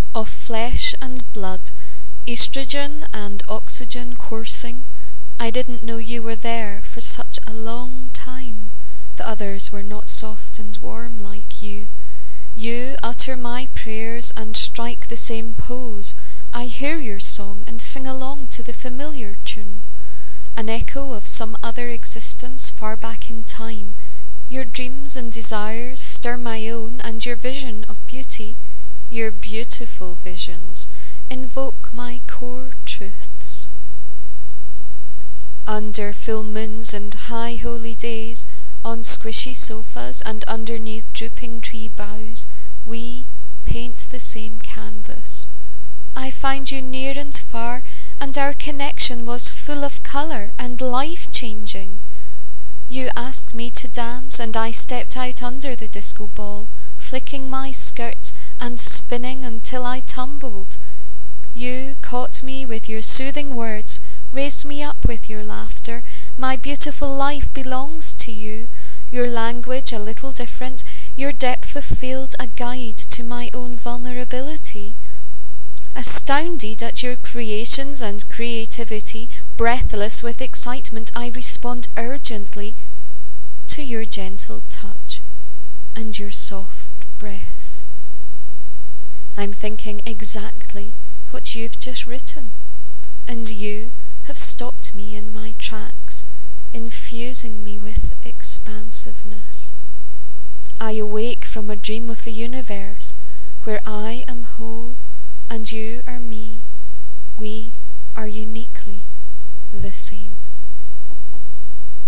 Of flesh and blood, estrogen and oxygen coursing, I didn't know you were there for such a long time. The others were not soft and warm like you. You utter my prayers and strike the same pose. I hear your song and sing along to the familiar tune. An echo of some other existence far back in time. Your dreams and desires stir my own, and your vision of beauty, your beautiful visions, invoke my core truths. Under full moons and high holy days, on squishy sofas and underneath drooping tree boughs, we paint the same canvas. I find you near and far, and our connection was full of colour and life-changing. You asked me to dance, and I stepped out under the disco ball, flicking my skirts and spinning until I tumbled. You caught me with your soothing words, raised me up with your laughter. My beautiful life belongs to you. Your language a little different, your depth of field a guide to my own vulnerability. Astounded at your creations and creativity, breathless with excitement, I respond urgently to your gentle touch and your soft breath. I'm thinking exactly what you've just written, and you have stopped me in my tracks, infusing me with expansiveness. I awake from a dream of the universe, where I am whole and you are me. We are uniquely the same.